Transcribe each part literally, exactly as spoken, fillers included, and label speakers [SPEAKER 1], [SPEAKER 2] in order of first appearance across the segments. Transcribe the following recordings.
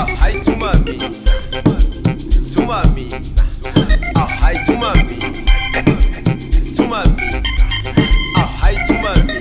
[SPEAKER 1] Oh, hi to mommy, to mommy. Oh, hi to mommy, to mommy. Oh, hi to mommy.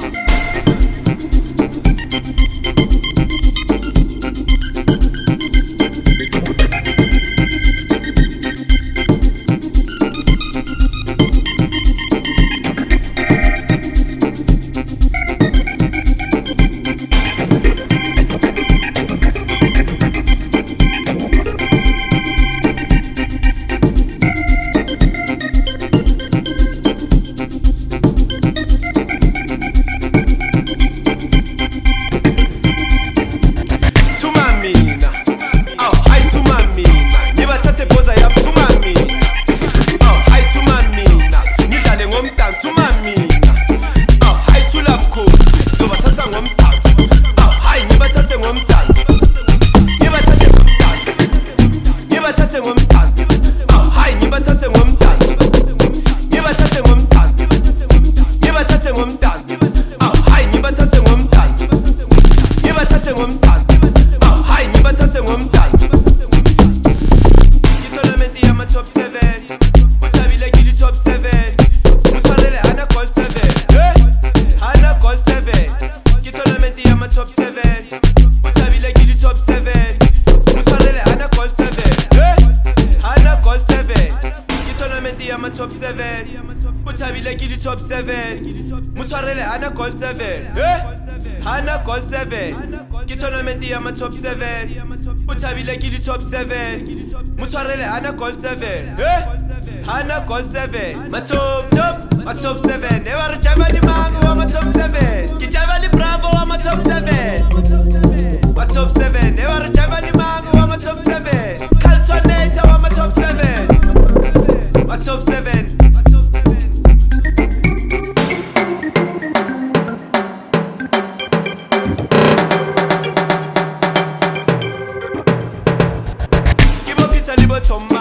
[SPEAKER 1] I'm a top seven. Mutabile give you top seven. Mutarele Hana call seven. Hana call seven. Kitonamenti I'm a top seven. Mutabile give you top seven. Mutarele Hana call seven. Hana call seven. My top top, my top seven. Never Javali Mango, I'm a top seven. Kijavali Bravo, I'm a top seven. My top seven. Never Javali Mango, I'm a top seven. Caltonator, I'm a top seven. My top seven. Give up, it's a little